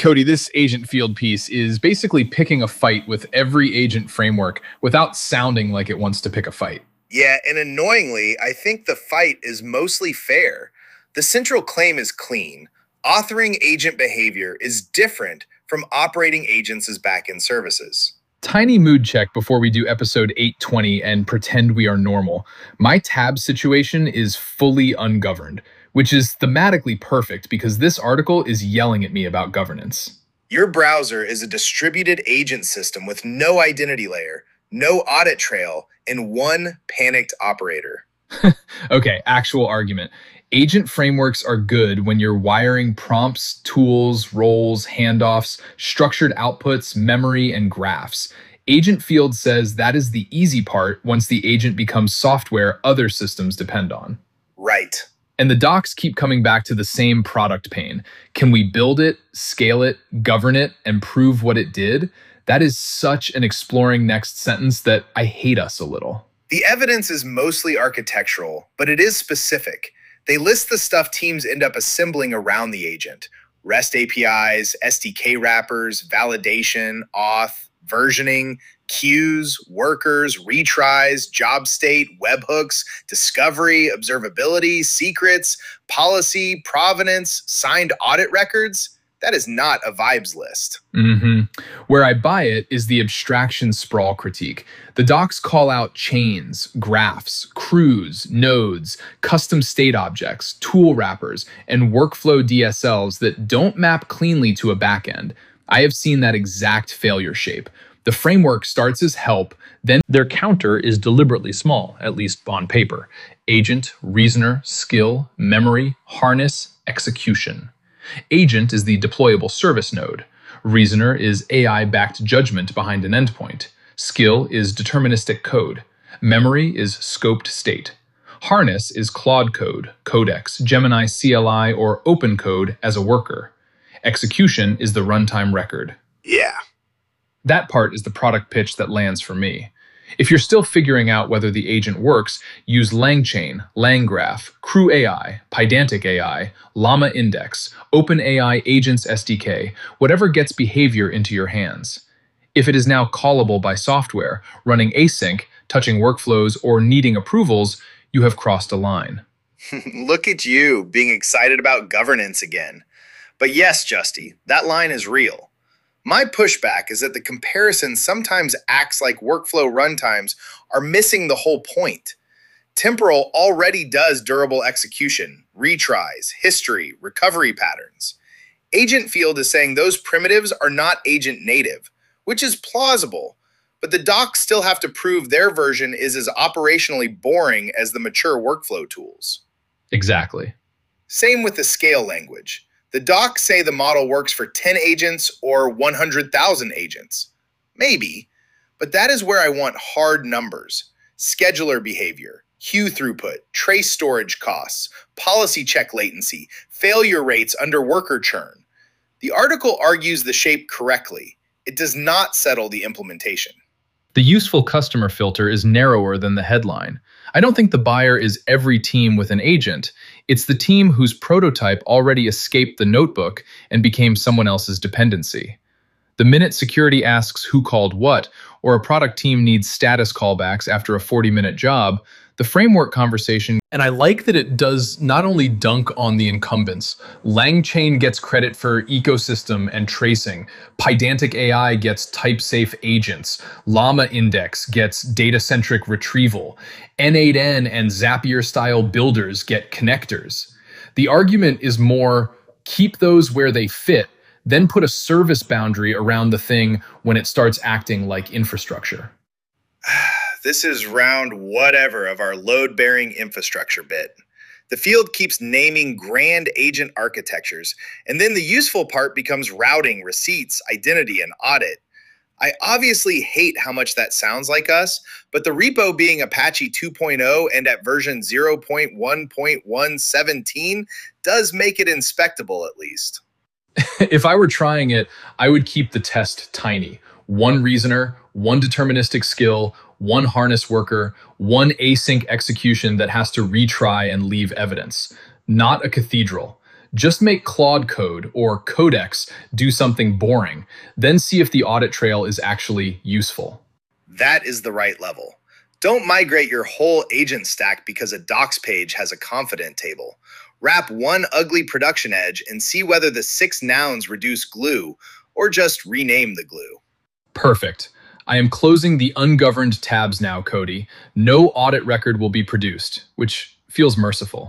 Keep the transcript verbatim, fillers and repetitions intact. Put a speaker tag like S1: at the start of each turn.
S1: Cody, this agent field piece is basically picking a fight with every agent framework without sounding like it wants to pick a fight.
S2: Yeah, and annoyingly, I think the fight is mostly fair. The central claim is clean. Authoring agent behavior is different from operating agents as backend services.
S1: Tiny mood check before we do episode eight twenty and pretend we are normal. My tab situation is fully ungoverned, which is thematically perfect because this article is yelling at me about governance.
S2: Your browser is a distributed agent system with no identity layer, no audit trail, and one panicked operator.
S1: Okay, actual argument. Agent frameworks are good when you're wiring prompts, tools, roles, handoffs, structured outputs, memory, and graphs. Agent field says that is the easy part once the agent becomes software other systems depend on.
S2: Right.
S1: And the docs keep coming back to the same product pain. Can we build it, scale it, govern it, and prove what it did? That is such an exploring next sentence that I hate us a little.
S2: The evidence is mostly architectural, but it is specific. They list the stuff teams end up assembling around the agent. REST A P Is, S D K wrappers, validation, auth, versioning, queues, workers, retries, job state, webhooks, discovery, observability, secrets, policy, provenance, signed audit records. That is not a vibes list.
S1: Mm-hmm. Where I buy it is the abstraction sprawl critique. The docs call out chains, graphs, crews, nodes, custom state objects, tool wrappers, and workflow D S Ls that don't map cleanly to a backend. I have seen that exact failure shape. The framework starts as help, then their counter is deliberately small, at least on paper. Agent, reasoner, skill, memory, harness, execution. Agent is the deployable service node. Reasoner is A I-backed judgment behind an endpoint. Skill is deterministic code. Memory is scoped state. Harness is Claude code, Codex, Gemini C L I, or OpenCode as a worker. Execution is the runtime record.
S2: Yeah.
S1: That part is the product pitch that lands for me. If you're still figuring out whether the agent works, use LangChain, LangGraph, Crew A I, Pydantic A I, Llama Index, OpenAI Agents S D K, whatever gets behavior into your hands. If it is now callable by software, running async, touching workflows, or needing approvals, you have crossed a line.
S2: Look at you, being excited about governance again. But yes, Justy, that line is real. My pushback is that the comparison sometimes acts like workflow runtimes are missing the whole point. Temporal already does durable execution, retries, history, recovery patterns. Agent field is saying those primitives are not agent native, which is plausible, but the docs still have to prove their version is as operationally boring as the mature workflow tools.
S1: Exactly.
S2: Same with the scale language. The docs say the model works for ten agents or one hundred thousand agents. Maybe, but that is where I want hard numbers. Scheduler behavior, queue throughput, trace storage costs, policy check latency, failure rates under worker churn. The article argues the shape correctly. It does not settle the implementation.
S1: The useful customer filter is narrower than the headline. I don't think the buyer is every team with an agent. It's the team whose prototype already escaped the notebook and became someone else's dependency. The minute security asks who called what, or a product team needs status callbacks after a forty-minute job, the framework conversation. And I like that it does not only dunk on the incumbents. LangChain gets credit for ecosystem and tracing. Pydantic A I gets type-safe agents. Llama Index gets data-centric retrieval. N eight N and Zapier-style builders get connectors. The argument is more, keep those where they fit, then put a service boundary around the thing when it starts acting like infrastructure.
S2: This is round whatever of our load-bearing infrastructure bit. The field keeps naming grand agent architectures, and then the useful part becomes routing, receipts, identity, and audit. I obviously hate how much that sounds like us, but the repo being Apache two point oh and at version zero point one point one one seven does make it inspectable at least.
S1: If I were trying it, I would keep the test tiny. One reasoner, one deterministic skill, one harness worker, one async execution that has to retry and leave evidence. Not a cathedral. Just make Claude Code or Codex do something boring, then see if the audit trail is actually useful.
S2: That is the right level. Don't migrate your whole agent stack because a docs page has a confident table. Wrap one ugly production edge and see whether the six nouns reduce glue or just rename the glue.
S1: Perfect. I am closing the ungoverned tabs now, Cody. No audit record will be produced, which feels merciful.